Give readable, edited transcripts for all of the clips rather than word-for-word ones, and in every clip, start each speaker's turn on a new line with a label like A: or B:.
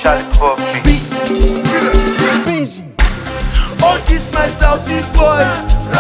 A: Charlie Poppy.
B: All this my Saudi boys.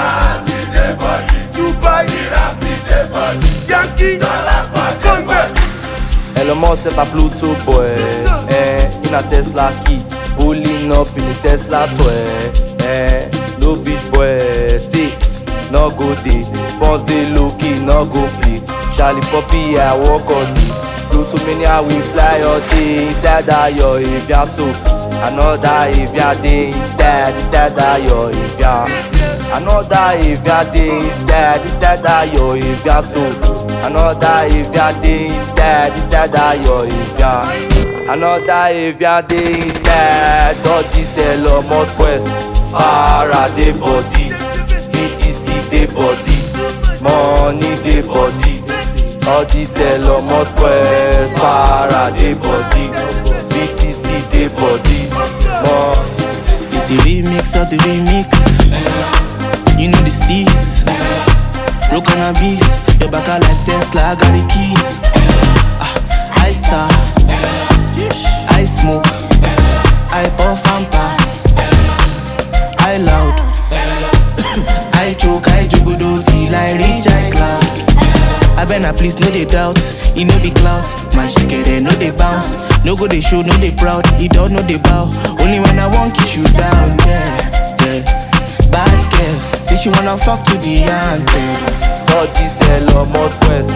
B: Dubai, Yankee, come back.
C: Elon Musk set a Pluto boy, in a Tesla key, pulling up in a Tesla toy, no bitch boy, see, no go day, phones they low key, no go play, Charlie Poppy I walk on me, Pluto mania we fly all day, inside that yo if ya so, another if ya day inside that yo if ya, another if ya day inside that yo if ya so. Another if ya dey inside that yo if ya. Another if ya dey inside. All this Elon Musk boys, para dey body, BTC dey body, money dey body. All this Elon Musk boys, para dey body, BTC dey body,
D: It's the remix of the remix. You know the steez. Roll cannabis, your back are like Tesla, I got the keys. I star, I smoke, I puff and pass. I loud, I choke, I jugudo till I reach I cloud. I better please no they doubt, he know the clout. My shake no they bounce, no go they show, no they proud. He don't know they bow, only when I want kiss you down, yeah. Bad girl, say she wanna fuck to the anthem.
C: all this Elon Musk boys,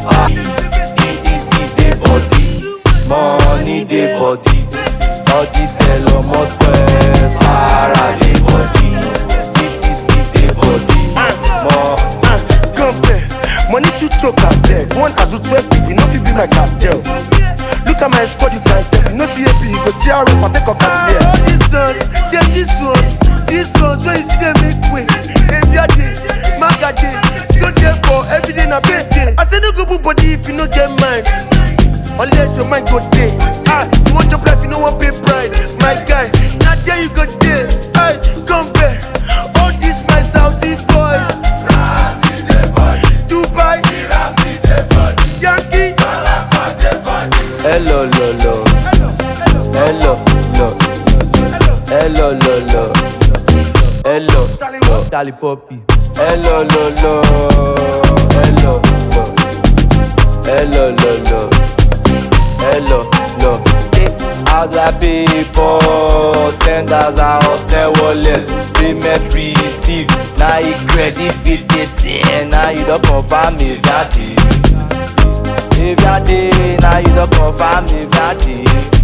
C: BTC dey body, money dey body. All this Elon Musk boys, para dey body, BTC dey body,
B: Compare, money to choke and beg. One as a 12 people, no fit be my cartel. Look at my squad, you can't tell. You know CAP, you go see how I take a cat here. These ones, yeah, these ones, when you see them make way. Every day, maga day, so there for every day na big day. I say no go put body if you no get mine. Unless your mind go day. You want your life, you no want pay price. My guy, now there you go day. Compare, all these my Saudi boys. Dubai, Yankee,
C: hello, hello, Charlie Poppy, hello, other people send us our send wallet, payment receive. Now you credit with this, now you don't confirm if that day. If that day, now you don't confirm if that day.